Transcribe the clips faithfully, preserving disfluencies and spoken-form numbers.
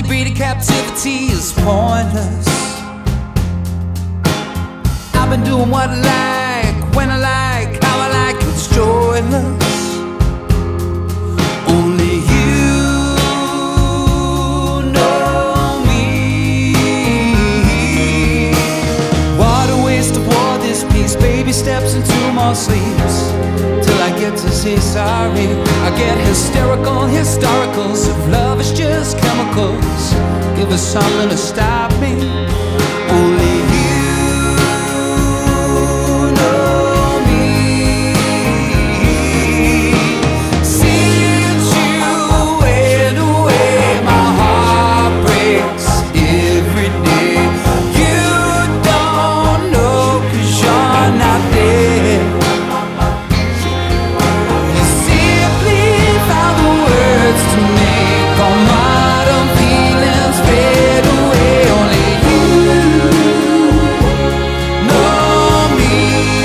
they breed in captivity is pointless. I've been doing what I like, when I like, how I like, it's joyless. Only you know me. What a waste of war, this piece. Baby steps into more sleeps till I get to say sorry. I get hysterical, historicals. If love is just chemicals, give us something to stop me. Only you know me. Since you went away, my heart breaks every day. You don't know 'cause you're not there. You simply found the words to make all modern feelings fade away. Only you know me.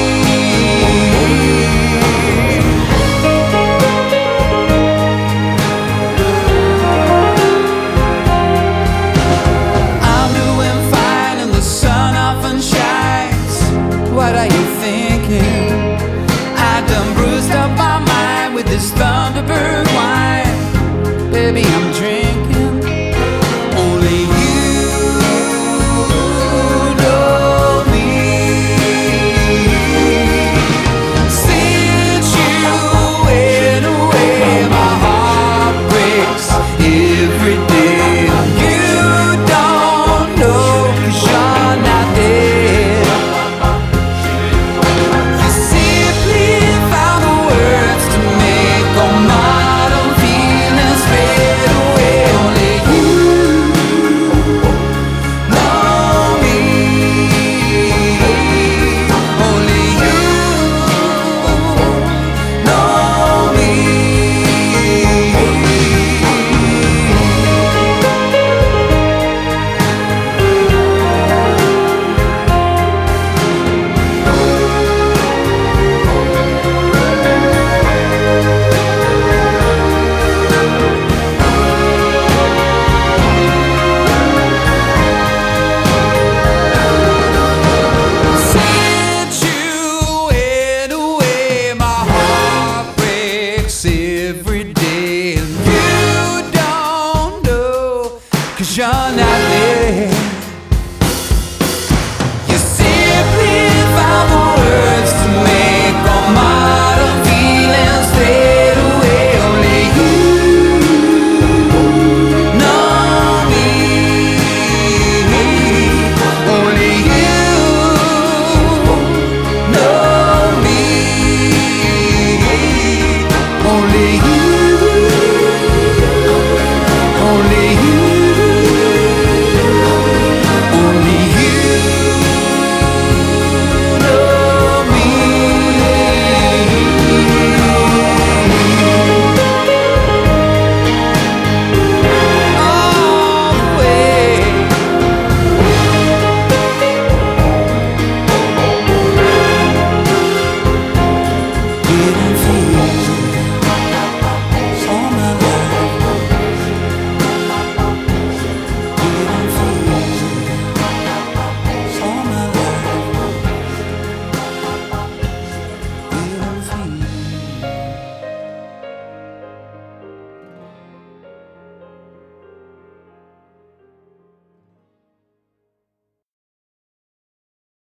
I'm doing fine and the sun often shines. What are you thinking? I done bruised up my mind with this Thunderbird wine. Baby, I'm drinking. Only you know me. Since you went away, my heart breaks every day. You don't know 'cause you're not there. You simply found the words to make all modern feelings fade away. Only you know me. Only you know me. Since you went away, my heart breaks every day. And you don't know 'cause you're not there.